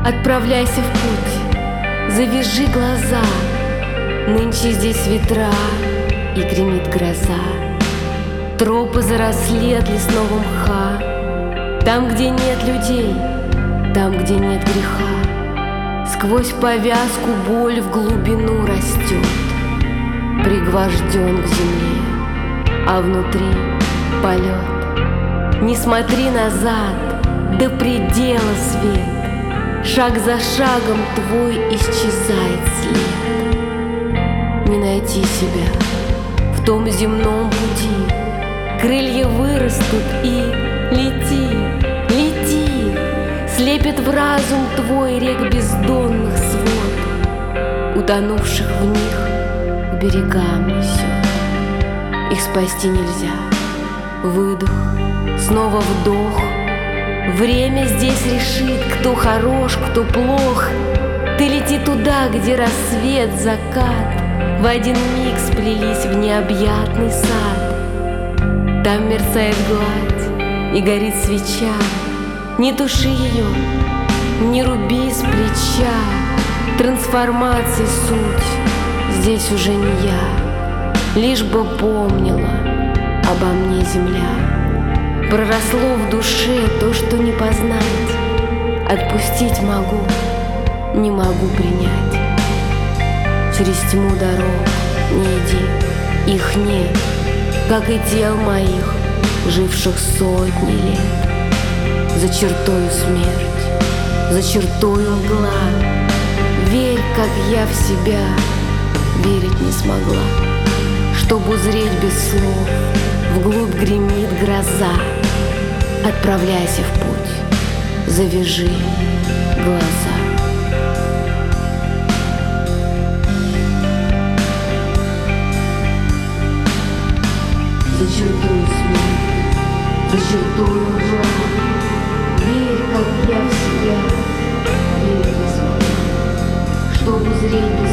Отправляйся в путь, завяжи глаза. Нынче здесь ветра и гремит гроза. Тропы заросли от лесного мха. Там, где нет людей, там, где нет греха. Сквозь повязку боль в глубину растет. Пригвожден к земле, а внутри полет. Не смотри назад, до предела свет. Шаг за шагом твой исчезает след. Не найти себя в том земном пути. Крылья вырастут и лети, лети. Слепит в разум твой рек бездонных свод. Утонувших в них к берегам несет. Их спасти нельзя. Выдох, снова вдох. Время здесь решит, кто хорош, кто плох. Ты лети туда, где рассвет, закат в один миг сплелись в необъятный сад. Там мерцает гладь и горит свеча. Не туши ее, не руби с плеча. Трансформации суть здесь уже не я. Лишь бы помнила обо мне земля. Проросло в душе то, что не познать. Отпустить могу, не могу принять. Через тьму дорог не иди, их нет, как и тел моих, живших сотни лет. За чертою смерть, за чертою мгла. Верь, как я в себя верить не смогла. Чтоб узреть без слов, вглубь гремит гроза. Отправляйся в путь, завяжи глаза. За чертою смерть, за чертою мгла. Верь, как я в себя верить не смогла. Чтоб узреть без